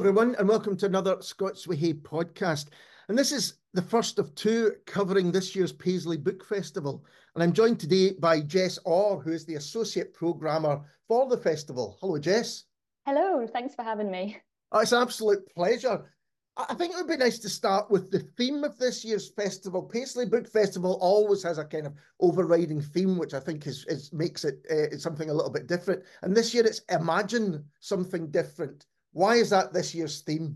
everyone, and welcome to another Scots Way Hey podcast. And this is the first of two covering this year's Paisley Book Festival. And I'm joined today by Jess Orr, who is the Associate Programmer for the festival. Hello, Jess. Hello, thanks for having me. Oh, it's an absolute pleasure. I think it would be nice to start with the theme of this year's festival. Paisley Book Festival always has a kind of overriding theme, which I think makes it something a little bit different. And this year it's Imagine Something Different. Why is that this year's theme?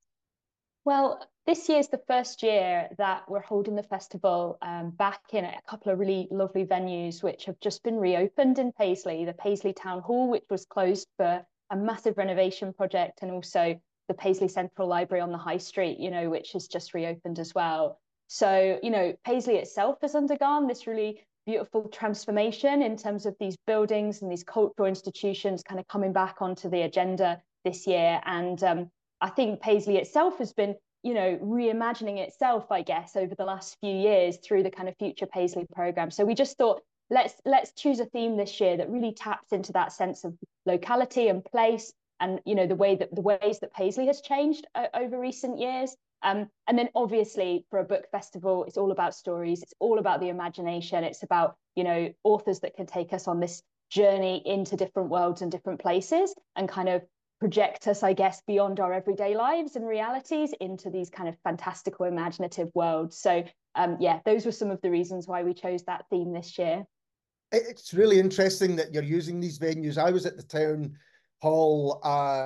Well, this year's the first year that we're holding the festival back in a couple of really lovely venues which have just been reopened in Paisley. The Paisley Town Hall, which was closed for a massive renovation project, and also the Paisley Central Library on the High Street, which has just reopened as well. So, Paisley itself has undergone this really beautiful transformation in terms of these buildings and these cultural institutions kind of coming back onto the agenda this year. And I think Paisley itself has been, reimagining itself, I guess, over the last few years through the kind of Future Paisley program. So we just thought, let's choose a theme this year that really taps into that sense of locality and place, and the ways that Paisley has changed over recent years. And then obviously for a book festival, it's all about stories. It's all about the imagination. It's about, authors that can take us on this journey into different worlds and different places and kind of project us, I guess, beyond our everyday lives and realities into these kind of fantastical, imaginative worlds. So those were some of the reasons why we chose that theme this year. It's really interesting that you're using these venues. I was at the town hall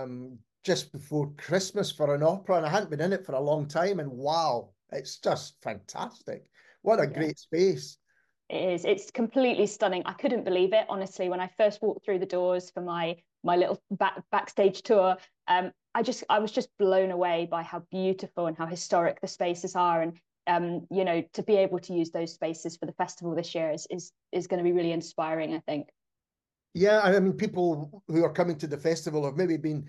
just before Christmas for an opera, and I hadn't been in it for a long time, and wow, it's just fantastic. What a great space. It is. It's completely stunning. I couldn't believe it, honestly, when I first walked through the doors for my little backstage tour. I was just blown away by how beautiful and how historic the spaces are, and to be able to use those spaces for the festival this year is going to be really inspiring, I think. Yeah, I mean, people who are coming to the festival have maybe been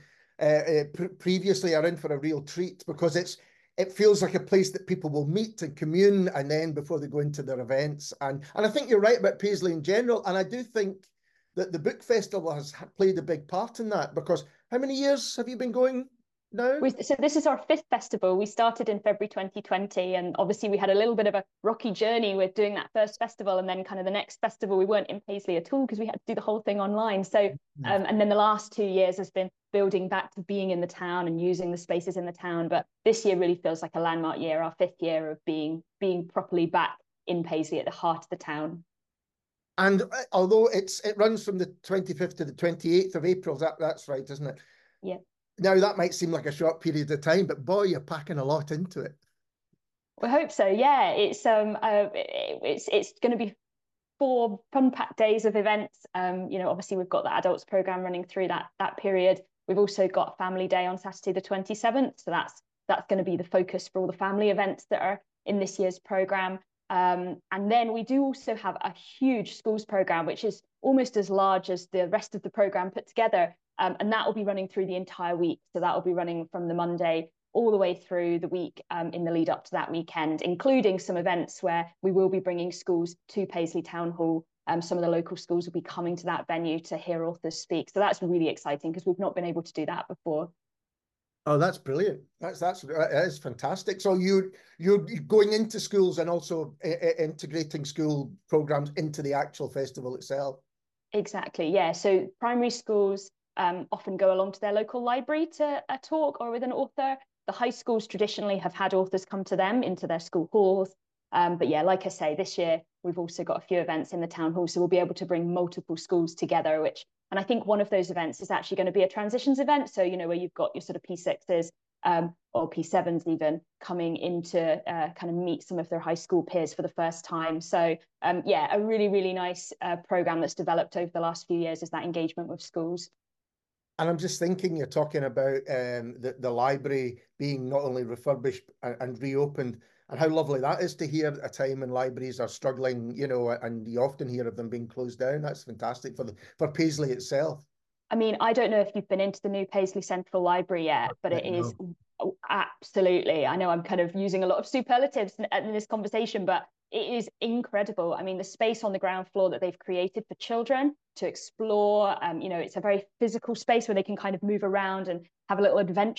previously are in for a real treat, because it feels like a place that people will meet and commune, and then before they go into their events. And I think you're right about Paisley in general, and I do think that the book festival has played a big part in that, because how many years have you been going now? So this is our fifth festival. We started in February 2020, and obviously we had a little bit of a rocky journey with doing that first festival, and then kind of the next festival we weren't in Paisley at all because we had to do the whole thing online. So and then the last 2 years has been building back to being in the town and using the spaces in the town. But this year really feels like a landmark year, our fifth year of being properly back in Paisley at the heart of the town. And although it runs from the 25th to the 28th of April, that's right, isn't it? Yeah. Now, that might seem like a short period of time, but boy, you're packing a lot into it. We hope so. Yeah, it's going to be 4 fun-packed days of events. Obviously we've got the adults program running through that period. We've also got Family Day on Saturday the 27th, so that's going to be the focus for all the family events that are in this year's program. And then we do also have a huge schools program, which is almost as large as the rest of the program put together. And that will be running through the entire week. So that will be running from the Monday all the way through the week in the lead up to that weekend, including some events where we will be bringing schools to Paisley Town Hall. Some of the local schools will be coming to that venue to hear authors speak. So that's really exciting because we've not been able to do that before. Oh, that's brilliant. That is fantastic. So you're going into schools and also integrating school programs into the actual festival itself. Exactly, yeah. So primary schools often go along to their local library to a talk or with an author. The high schools traditionally have had authors come to them into their school halls. But yeah, like I say, this year we've also got a few events in the town hall, so we'll be able to bring multiple schools together, and I think one of those events is actually going to be a transitions event. So, where you've got your sort of P6s or P7s even coming in to kind of meet some of their high school peers for the first time. So a really, really nice program that's developed over the last few years is that engagement with schools. And I'm just thinking, you're talking about the library being not only refurbished and reopened, and how lovely that is to hear at a time when libraries are struggling, and you often hear of them being closed down. That's fantastic for Paisley itself. I mean, I don't know if you've been into the new Paisley Central Library yet, but it is absolutely. I know I'm kind of using a lot of superlatives in this conversation, but it is incredible. I mean, the space on the ground floor that they've created for children to explore, it's a very physical space where they can kind of move around and have a little adventure.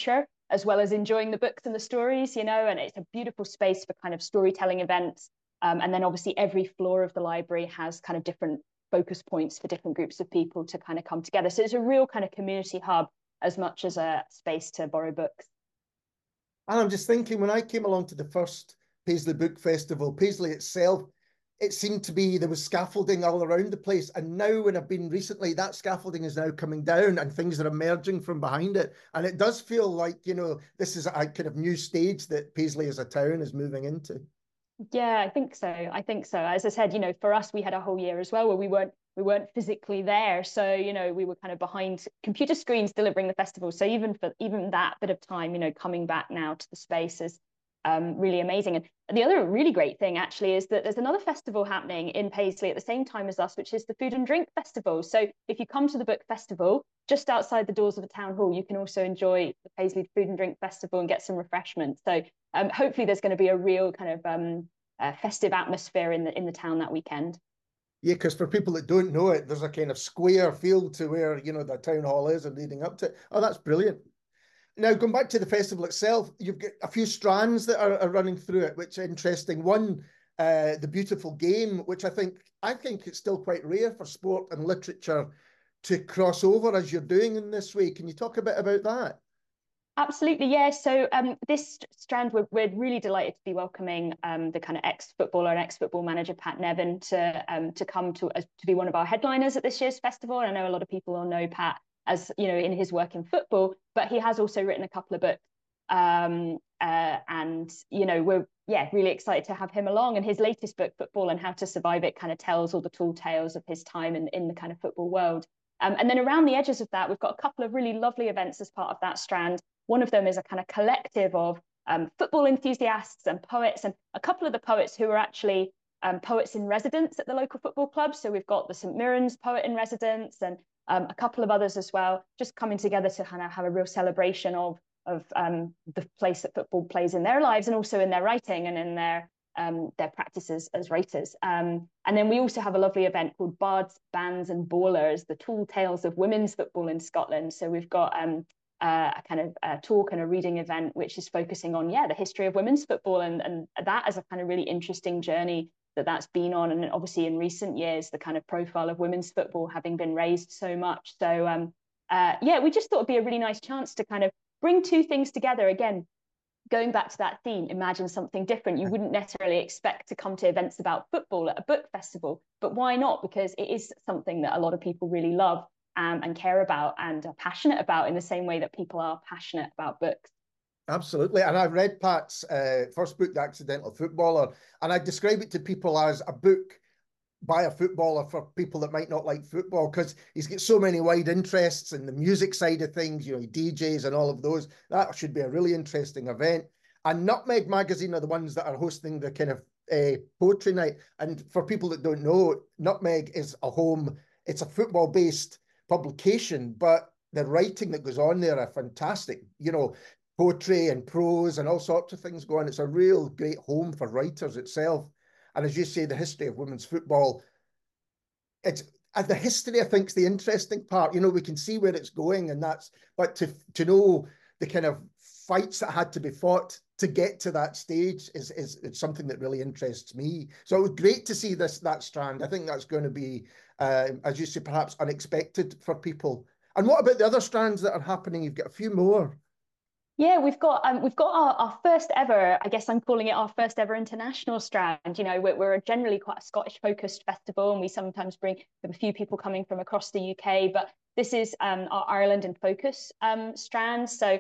as well as enjoying the books and the stories, you know, and it's a beautiful space for kind of storytelling events. And then obviously every floor of the library has kind of different focus points for different groups of people to kind of come together. So it's a real kind of community hub as much as a space to borrow books. And I'm just thinking, when I came along to the first Paisley Book Festival, Paisley itself, it seemed to be there was scaffolding all around the place. And now, when I've been recently, that scaffolding is now coming down and things are emerging from behind it. And it does feel like, you know, this is a kind of new stage that Paisley as a town is moving into. Yeah, I think so. I think so. As I said, you know, for us, we had a whole year as well where we weren't physically there. So, you know, we were kind of behind computer screens delivering the festival. So even that bit of time, you know, coming back now to the space is really amazing. And the other really great thing actually is that there's another festival happening in Paisley at the same time as us, which is the Food and Drink Festival. So if you come to the book festival, just outside the doors of the town hall, you can also enjoy the Paisley Food and Drink Festival and get some refreshments. So hopefully there's going to be a real kind of festive atmosphere in the town that weekend. Yeah, because for people that don't know it, there's a kind of square feel to where, you know, the town hall is and leading up to it. Oh, that's brilliant. Now, going back to the festival itself, you've got a few strands that are running through it, which is interesting. One, the beautiful game, which I think it's still quite rare for sport and literature to cross over as you're doing in this way. Can you talk a bit about that? Absolutely, yeah. So this strand, we're really delighted to be welcoming the kind of ex-footballer and ex-football manager Pat Nevin to come to be one of our headliners at this year's festival. And I know a lot of people will know Pat as, you know, in his work in football, but he has also written a couple of books. And you know, we're really excited to have him along. And his latest book, Football and How to Survive It, kind of tells all the tall tales of his time in the kind of football world. And then around the edges of that, we've got a couple of really lovely events as part of that strand. One of them is a kind of collective of football enthusiasts and poets, and a couple of the poets who are actually poets in residence at the local football club. So we've got the St Mirren's poet in residence and a couple of others as well, just coming together to kind of have a real celebration of the place that football plays in their lives and also in their writing and in their practices as writers. And then we also have a lovely event called Bards, Bands and Ballers, the tall tales of women's football in Scotland. So we've got a kind of a talk and a reading event which is focusing on the history of women's football and that as a kind of really interesting journey that's been on, and obviously in recent years the kind of profile of women's football having been raised so much. So we just thought it'd be a really nice chance to kind of bring two things together again. Going back to that theme, imagine something different. You wouldn't necessarily expect to come to events about football at a book festival, but why not? Because it is something that a lot of people really love and care about and are passionate about in the same way that people are passionate about books. Absolutely. And I've read Pat's first book, The Accidental Footballer, and I describe it to people as a book by a footballer for people that might not like football, because he's got so many wide interests in the music side of things, you know, he DJs and all of those. That should be a really interesting event. And Nutmeg Magazine are the ones that are hosting the kind of poetry night. And for people that don't know, Nutmeg is it's a football-based publication, but the writing that goes on there are fantastic. You know, poetry and prose and all sorts of things go on. It's a real great home for writers itself. And as you say, the history of women's football, it's the history, I think, is the interesting part. You know, we can see where it's going, but to know the kind of fights that had to be fought to get to that stage is something that really interests me. So it was great to see that strand. I think that's going to be, as you say, perhaps unexpected for people. And what about the other strands that are happening? You've got a few more. Yeah, we've got our first ever, I guess I'm calling it our first ever international strand. You know, we're generally quite a Scottish focused festival, and we sometimes bring a few people coming from across the UK, but this is our Ireland in focus strand. So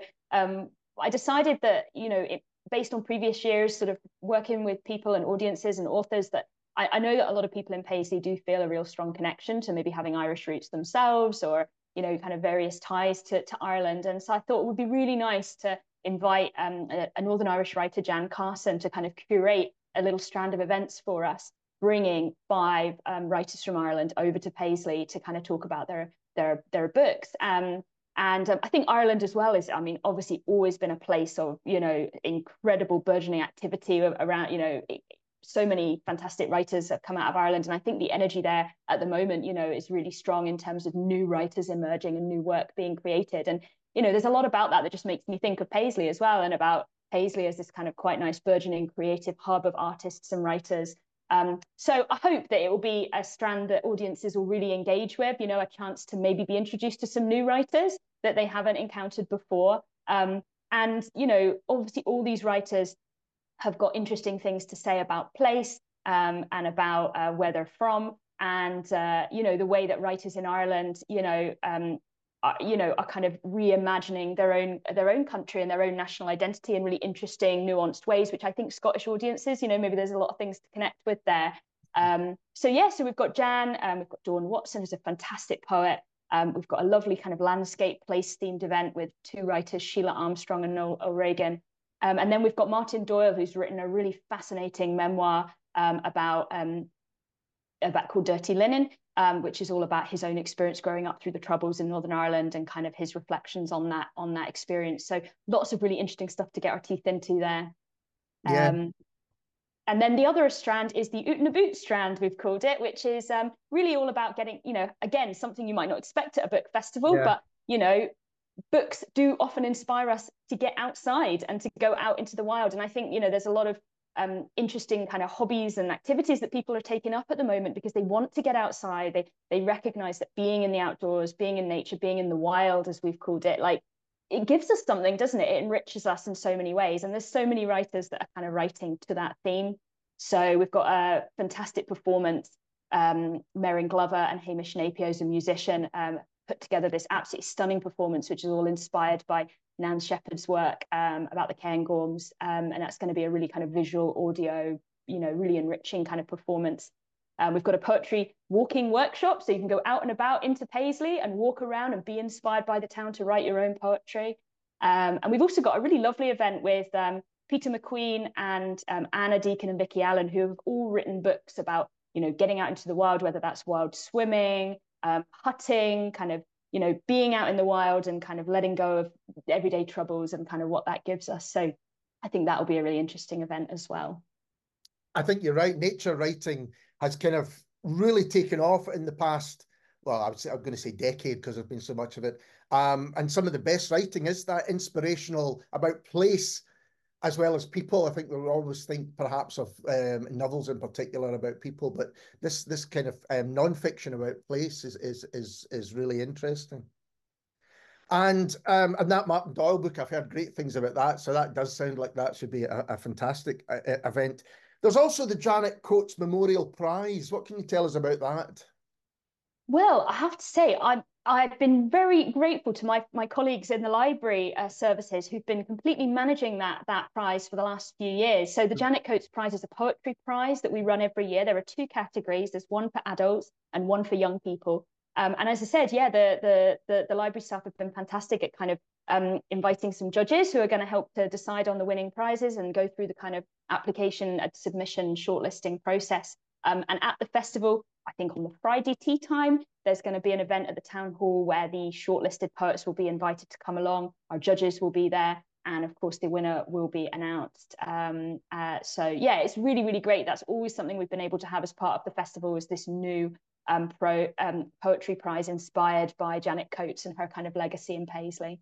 I decided that, you know, based on previous years, sort of working with people and audiences and authors, that I know that a lot of people in Paisley do feel a real strong connection to maybe having Irish roots themselves, or you know, kind of various ties to Ireland. And so I thought it would be really nice to invite a Northern Irish writer, Jan Carson, to kind of curate a little strand of events for us, bringing 5 writers from Ireland over to Paisley to kind of talk about their books. And I think Ireland as well is, I mean, obviously always been a place of, you know, incredible burgeoning activity around, you know, so many fantastic writers have come out of Ireland. And I think the energy there at the moment, you know, is really strong in terms of new writers emerging and new work being created. And you know, there's a lot about that that just makes me think of Paisley as well, and about Paisley as this kind of quite nice burgeoning creative hub of artists and writers. So I hope that it will be a strand that audiences will really engage with, you know, a chance to maybe be introduced to some new writers that they haven't encountered before. And, you know, obviously all these writers have got interesting things to say about place, and about where they're from. And, you know, the way that writers in Ireland, are kind of reimagining their own country and their own national identity in really interesting, nuanced ways, which I think Scottish audiences, you know, maybe there's a lot of things to connect with there. So we've got Jan, we've got Dawn Watson, who's a fantastic poet. We've got a lovely kind of landscape place themed event with two writers, Sheila Armstrong and Noel O'Regan. And then we've got Martin Doyle, who's written a really fascinating memoir about called Dirty Linen, which is all about his own experience growing up through the Troubles in Northern Ireland and kind of his reflections on that experience. So lots of really interesting stuff to get our teeth into there. Yeah. And then the other strand is the Oot na Boot strand, we've called it, which is really all about getting, you know, again, something you might not expect at a book festival, but, you know, books do often inspire us to get outside and to go out into the wild. And I think, you know, there's a lot of interesting kind of hobbies and activities that people are taking up at the moment because they want to get outside. They recognize that being in the outdoors, being in nature, being in the wild, as we've called it, like it gives us something, doesn't it? It enriches us in so many ways. And there's so many writers that are kind of writing to that theme. So we've got a fantastic performance. Merrin Glover and Hamish Napier, who's a musician, put together this absolutely stunning performance, which is all inspired by Nan Shepherd's work about the Cairngorms. And that's going to be a really kind of visual, audio, you know, really enriching kind of performance. We've got a poetry walking workshop, so you can go out and about into Paisley and walk around and be inspired by the town to write your own poetry. And we've also got a really lovely event with Peter McQueen and Anna Deacon and Vicky Allen, who have all written books about, you know, getting out into the wild, whether that's wild swimming, hutting, kind of, you know, being out in the wild and kind of letting go of everyday troubles and kind of what that gives us. So I think that'll be a really interesting event as well. I think you're right. Nature writing has kind of really taken off in the past, well, I'm going to say decade because there's been so much of it. And some of the best writing is that inspirational about place as well as people. I think we always think perhaps of novels in particular about people, but this kind of non-fiction about place is really interesting. And that Martin Doyle book, I've heard great things about that. So that does sound like that should be a fantastic event. There's also the Janet Coates Memorial Prize. What can you tell us about that? Well, I have to say, I've been very grateful to my colleagues in the library services who've been completely managing that prize for the last few years. So the Janet Coates Prize is a poetry prize that we run every year. There are two categories. There's one for adults and one for young people. And as I said, yeah, the library staff have been fantastic at kind of inviting some judges who are going to help to decide on the winning prizes and go through the kind of application, submission, shortlisting process. And at the festival, I think on the Friday tea time, there's going to be an event at the town hall where the shortlisted poets will be invited to come along. Our judges will be there. And of course, the winner will be announced. So yeah, it's really, really great. That's always something we've been able to have as part of the festival, is this new poetry prize inspired by Janet Coates and her kind of legacy in Paisley.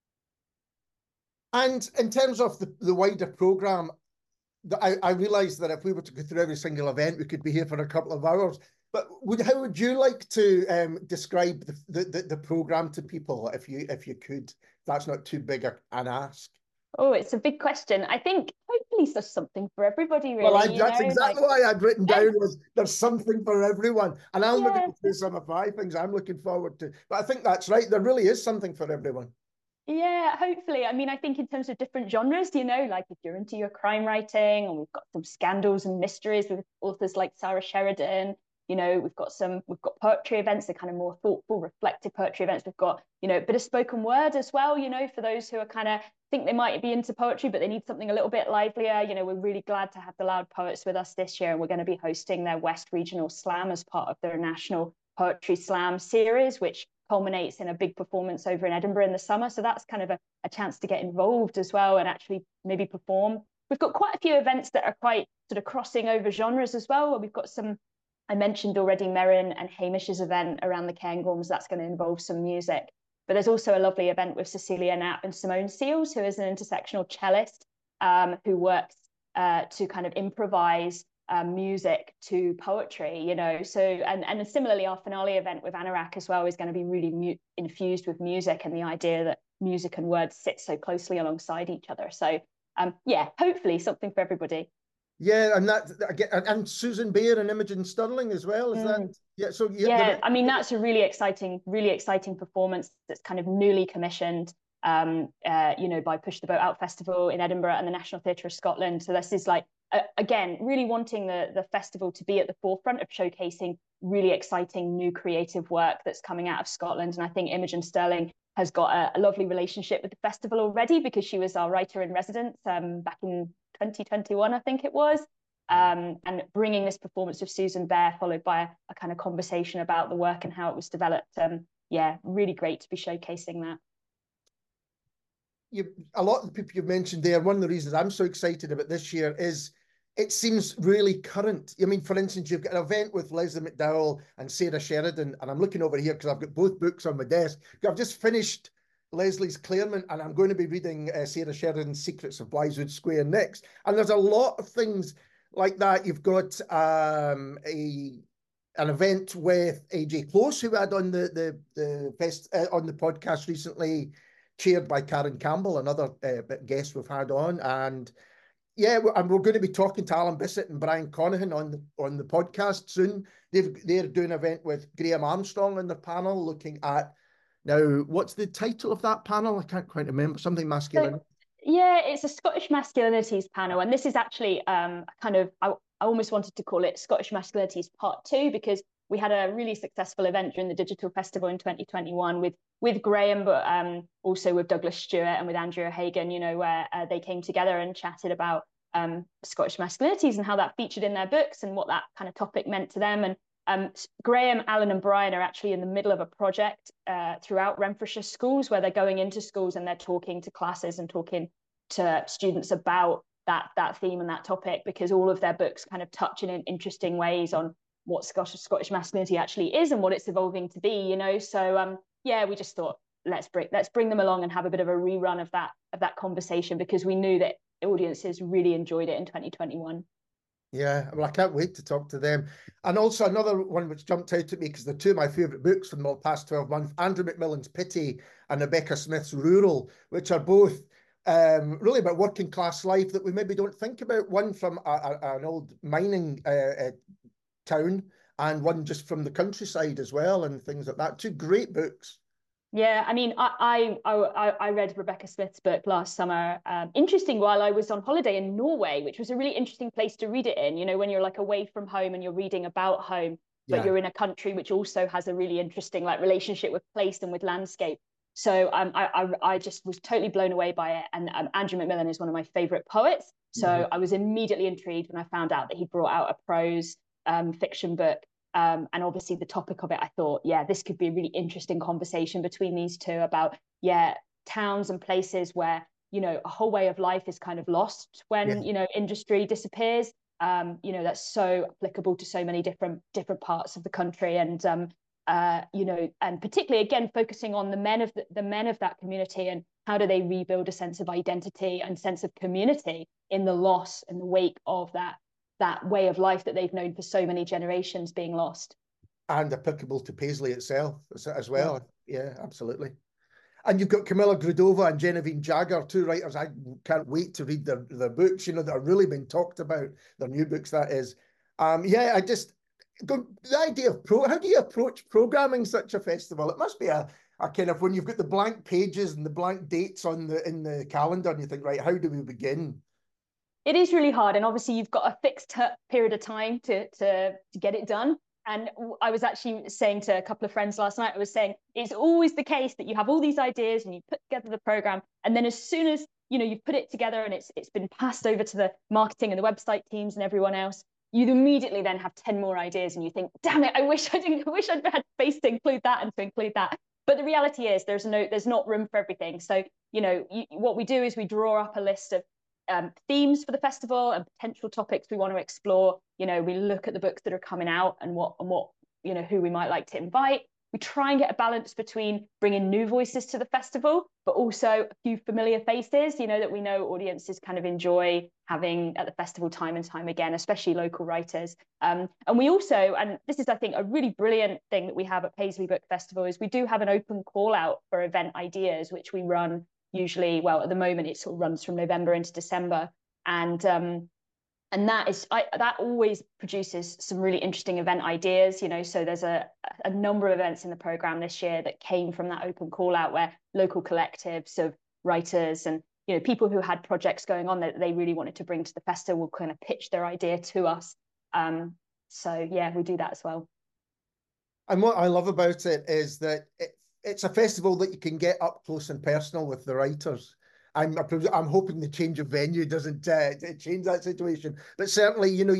And in terms of the wider programme, I realise that if we were to go through every single event, we could be here for a couple of hours. But how would you like to describe the programme to people, if you could? That's not too big an ask. Oh, it's a big question. I think hopefully there's something for everybody, really. Well, that's exactly why I'd written down was there's something for everyone. And I'll maybe go through some of my things I'm looking forward to. But I think that's right. There really is something for everyone. Yeah, hopefully. I mean, I think in terms of different genres, you know, like if you're into your crime writing, and we've got some scandals and mysteries with authors like Sarah Sheridan. You know, we've got poetry events, the kind of more thoughtful, reflective poetry events. We've got, you know, a bit of spoken word as well, you know, for those who are kind of think they might be into poetry, but they need something a little bit livelier. You know, we're really glad to have the Loud Poets with us this year, and we're going to be hosting their West Regional Slam as part of their National Poetry Slam series, which culminates in a big performance over in Edinburgh in the summer. So that's kind of a chance to get involved as well and actually maybe perform. We've got quite a few events that are quite sort of crossing over genres as well. We've got some, I mentioned already, Merrin and Hamish's event around the Cairngorms. That's going to involve some music. But there's also a lovely event with Cecilia Knapp and Simone Seals, who is an intersectional cellist who works to kind of improvise music to poetry, you know. So, and similarly, our finale event with Anorak as well is going to be really infused with music and the idea that music and words sit so closely alongside each other. So, yeah, hopefully something for everybody. Yeah, and that again, and Susan Beer and Imogen Sterling as well. Is that yeah? So yeah, I mean that's a really exciting performance that's kind of newly commissioned, you know, by Push the Boat Out Festival in Edinburgh and the National Theatre of Scotland. So this is like again, really wanting the festival to be at the forefront of showcasing really exciting new creative work that's coming out of Scotland. And I think Imogen Sterling has got a lovely relationship with the festival already because she was our writer in residence back in 2021, I think it was. And bringing this performance of Susan Bear, followed by a kind of conversation about the work and how it was developed. Yeah, really great to be showcasing that. A lot of the people you've mentioned there, one of the reasons I'm so excited about this year is it seems really current. I mean, for instance, you've got an event with Lesley McDowall and Sarah Sheridan, and I'm looking over here because I've got both books on my desk. I've just finished Leslie's Claremont, and I'm going to be reading Sarah Sheridan's Secrets of Blythewood Square next. And there's a lot of things like that. You've got an event with AJ Close, who I had on on the podcast recently, chaired by Karen Campbell, another guest we've had on. And yeah, and we're going to be talking to Alan Bissett and Brian Conahan on the podcast soon. They're doing an event with Graham Armstrong on their panel, looking at, now, what's the title of that panel? I can't quite remember. Something masculine. So, yeah, it's a Scottish Masculinities panel. And this is actually kind of, I almost wanted to call it Scottish Masculinities Part 2, because we had a really successful event during the Digital Festival in 2021 with Graham, but also with Douglas Stewart and with Andrew O'Hagan, you know, where they came together and chatted about Scottish masculinities and how that featured in their books and what that kind of topic meant to them. And Graham, Alan and Brian are actually in the middle of a project throughout Renfrewshire schools where they're going into schools and they're talking to classes and talking to students about that theme and that topic, because all of their books kind of touch in interesting ways on what Scottish masculinity actually is and what it's evolving to be, you know. So yeah, we just thought let's bring them along and have a bit of a rerun of that conversation, because we knew that audiences really enjoyed it in 2021. Yeah, well, I can't wait to talk to them. And also another one which jumped out at me, because they're two of my favourite books from the past 12 months, Andrew McMillan's Pity and Rebecca Smith's Rural, which are both really about working class life that we maybe don't think about. One from an old mining town, and one just from the countryside as well, and things like that. Two great books. Yeah, I mean, I read Rebecca Smith's book last summer. Interesting, while I was on holiday in Norway, which was a really interesting place to read it in. You know, when you're like away from home and you're reading about home, but you're in a country which also has a really interesting like relationship with place and with landscape. So I just was totally blown away by it. And Andrew McMillan is one of my favorite poets. So I was immediately intrigued when I found out that he brought out a prose fiction book. And obviously the topic of it, I thought, yeah, this could be a really interesting conversation between these two about, yeah, towns and places where, you know, a whole way of life is kind of lost when, you know, industry disappears. You know, that's so applicable to so many different parts of the country. And, you know, and particularly, again, focusing on the men of that community and how do they rebuild a sense of identity and sense of community in the loss and the wake of that way of life that they've known for so many generations being lost. And applicable to Paisley itself as well. Yeah, absolutely. And you've got Camilla Grudova and Genevieve Jagger, two writers I can't wait to read their books, you know, that are really been talked about, their new books, that is. Yeah, I just, the idea of how do you approach programming such a festival? It must be a kind of, when you've got the blank pages and the blank dates in the calendar and you think, right, how do we begin? It is really hard, and obviously you've got a fixed period of time to get it done. And I was actually saying to a couple of friends last night, I was saying it's always the case that you have all these ideas and you put together the program, and then as soon as you know you've put it together and it's been passed over to the marketing and the website teams and everyone else, you immediately then have 10 more ideas and you think, damn it, I wish I'd had space to include that and to include that. But the reality is there's not room for everything. So, you know, what we do is we draw up a list of themes for the festival and potential topics we want to explore. You know, we look at the books that are coming out and what you know, who we might like to invite. we try and get a balance between bringing new voices to the festival, but also a few familiar faces, you know, that we know audiences kind of enjoy having at the festival time and time again, especially local writers. And we also, and this is, I think, a really brilliant thing that we have at Paisley Book Festival, is we do have an open call out for event ideas, which we run usually, well, at the moment, it sort of runs from November into December. And that always produces some really interesting event ideas, you know. So there's a number of events in the program this year that came from that open call out, where local collectives of writers and, you know, people who had projects going on that they really wanted to bring to the festival will kind of pitch their idea to us. So yeah, we do that as well. And what I love about it is that it's a festival that you can get up close and personal with the writers. I'm hoping the change of venue doesn't change that situation, but certainly, you know,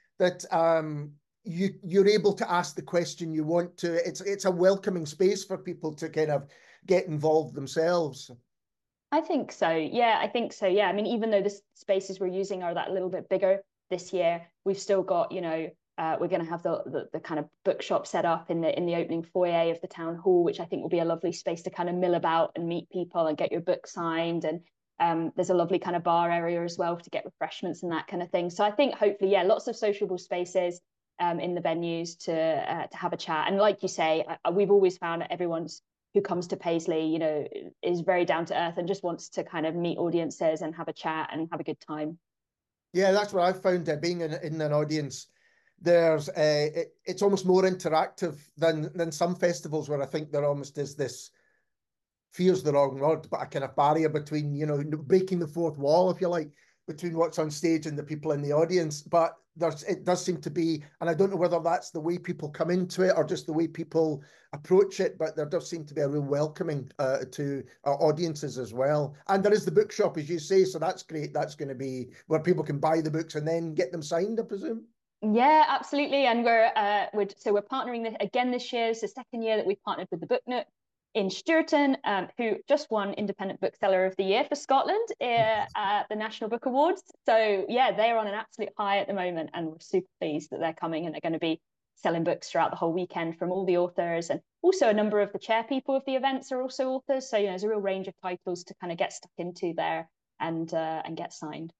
you're able to ask the question you want to. It's a welcoming space for people to kind of get involved themselves. I think so. Yeah, I think so. Yeah. I mean, even though the spaces we're using are that little bit bigger this year, we've still got, you know, we're going to have the kind of bookshop set up in the opening foyer of the town hall, which I think will be a lovely space to kind of mill about and meet people and get your book signed. And there's a lovely kind of bar area as well to get refreshments and that kind of thing. So I think hopefully, yeah, lots of sociable spaces in the venues to have a chat. And like you say, we've always found that everyone's who comes to Paisley, you know, is very down to earth and just wants to kind of meet audiences and have a chat and have a good time. Yeah, that's what I've found, being in an audience. It's almost more interactive than some festivals, where I think there almost is this, fear's the wrong word, but a kind of barrier between, you know, breaking the fourth wall, if you like, between what's on stage and the people in the audience. But it does seem to be, and I don't know whether that's the way people come into it or just the way people approach it, but there does seem to be a real welcoming to audiences as well. And there is the bookshop, as you say, so that's great. That's going to be where people can buy the books and then get them signed, I presume. Yeah, absolutely. And we're partnering again this year. It's the second year that we've partnered with the Book Nook in Stewarton, who just won Independent Bookseller of the Year for Scotland at the National Book Awards. So yeah, they're on an absolute high at the moment, and we're super pleased that they're coming and they're going to be selling books throughout the whole weekend from all the authors. And also a number of the chair people of the events are also authors. So, you know, there's a real range of titles to kind of get stuck into there and get signed.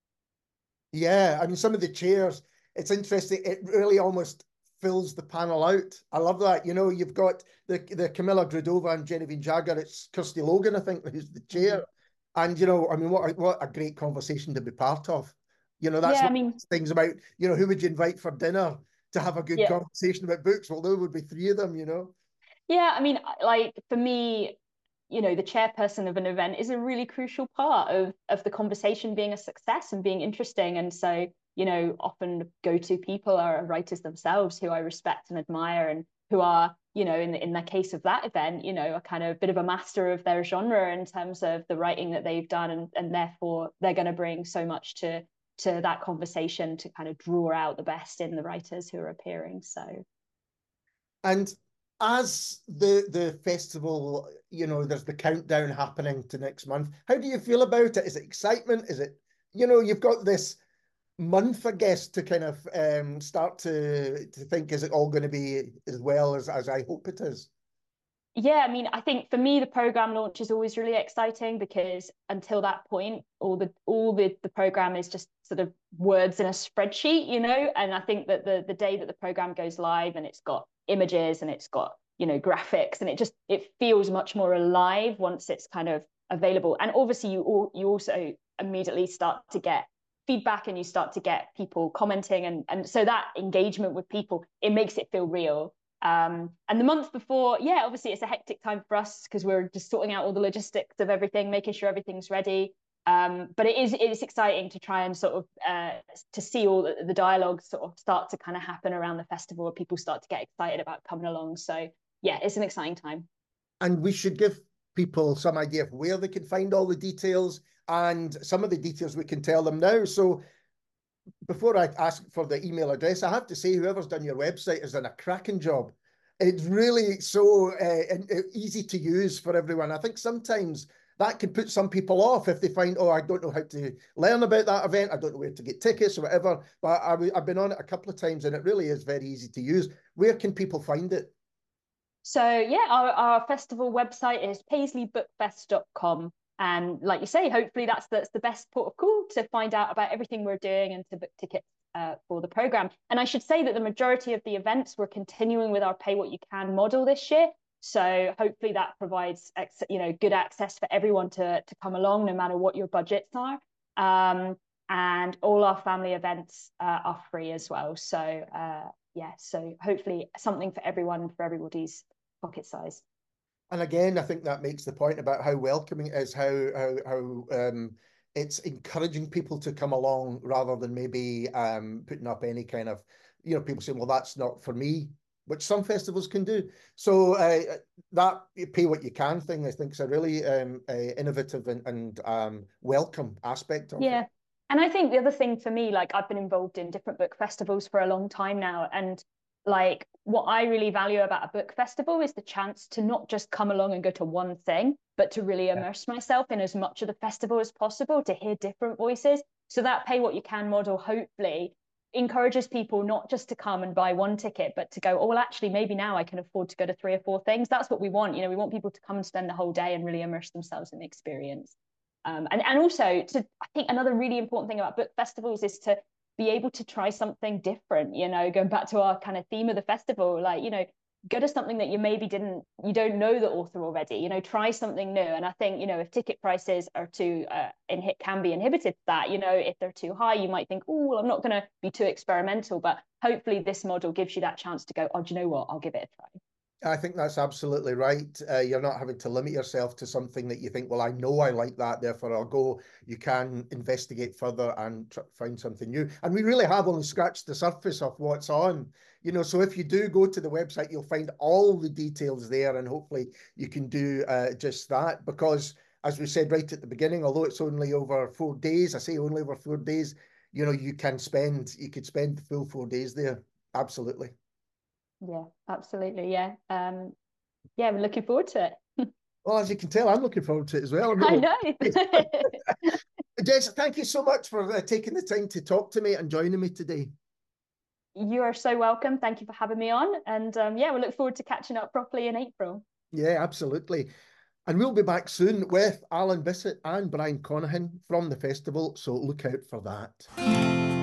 Yeah, I mean, some of the chairs, it's interesting. It really almost fills the panel out. I love that. You know, you've got the Camilla Gradova and Genevieve Jagger. It's Kirsty Logan, I think, who's the chair. Mm-hmm. And, you know, I mean, what a great conversation to be part of. You know, that's things about, you know, who would you invite for dinner to have a good conversation about books? Well, there would be three of them, you know. Yeah, I mean, like for me, you know, the chairperson of an event is a really crucial part of the conversation being a success and being interesting. And so, you know, often go-to people are writers themselves who I respect and admire, and who are, you know, in the case of that event, you know, a kind of bit of a master of their genre in terms of the writing that they've done, and therefore they're going to bring so much to that conversation to kind of draw out the best in the writers who are appearing. So, and as the festival, you know, there's the countdown happening to next month. How do you feel about it? Is it excitement? Is it, you know, you've got this month, I guess, to kind of start to think, is it all going to be as well as I hope it is? Yeah, I mean, I think for me, the program launch is always really exciting, because until that point, all the program is just sort of words in a spreadsheet, you know. And I think that the day that the program goes live and it's got images and it's got, you know, graphics, and it feels much more alive once it's kind of available. And obviously, you also immediately start to get feedback, and you start to get people commenting, and so that engagement with people, it makes it feel real. And the month before, yeah, obviously it's a hectic time for us because we're just sorting out all the logistics of everything, making sure everything's ready. But it is exciting to try and sort of to see all the dialogue sort of start to kind of happen around the festival, where people start to get excited about coming along. So yeah, it's an exciting time. And we should give people some idea of where they can find all the details, and some of the details we can tell them now. So before I ask for the email address, I have to say, whoever's done your website has done a cracking job. It's really so easy to use for everyone. I think sometimes that can put some people off if they find, oh, I don't know how to learn about that event. I don't know where to get tickets or whatever. But I've been on it a couple of times, and it really is very easy to use. Where can people find it? So yeah, our festival website is paisleybookfest.com. And like you say, hopefully that's the best port of call to find out about everything we're doing and to book tickets for the program. And I should say that the majority of the events we're continuing with our pay what you can model this year. So hopefully that provides good access for everyone to come along, no matter what your budgets are. And all our family events are free as well. So yeah, so hopefully something for everyone, for everybody's pocket size. And again, I think that makes the point about how welcoming it is, how it's encouraging people to come along rather than maybe putting up any kind of, people saying, well, that's not for me, which some festivals can do. So that pay what you can thing, I think, is a really innovative and welcome aspect of Yeah. it. And I think the other thing for me, like I've been involved in different book festivals for a long time now. And like what I really value about a book festival is the chance to not just come along and go to one thing, but to really Yeah. immerse myself in as much of the festival as possible, to hear different voices. So that pay what you can model hopefully encourages people not just to come and buy one ticket, but to go, oh, well, actually, maybe now I can afford to go to 3 or 4 things. That's what we want. We want people to come and spend the whole day and really immerse themselves in the experience. And also I think another really important thing about book festivals is to be able to try something different, going back to our kind of theme of the festival, like, go to something that you don't know the author already, try something new. And I think, if ticket prices are too, can be inhibited to that, if they're too high, you might think, oh, well, I'm not going to be too experimental, but hopefully this model gives you that chance to go, oh, do you know what? I'll give it a try. I think that's absolutely right. You're not having to limit yourself to something that you think, well, I know I like that, therefore I'll go. You can investigate further and find something new. And we really have only scratched the surface of what's on. So if you do go to the website, you'll find all the details there, and hopefully you can do just that. Because as we said right at the beginning, although it's only over 4 days, I say only over 4 days, you could spend the full 4 days there. Absolutely. Yeah, absolutely. Yeah. Yeah, we're looking forward to it. Well, as you can tell, I'm looking forward to it as well. I No. know. Jess, thank you so much for taking the time to talk to me and joining me today. You are so welcome. Thank you for having me on. And yeah, we look forward to catching up properly in April. Yeah, absolutely. And we'll be back soon with Alan Bissett and Brian Conahan from the festival, so look out for that.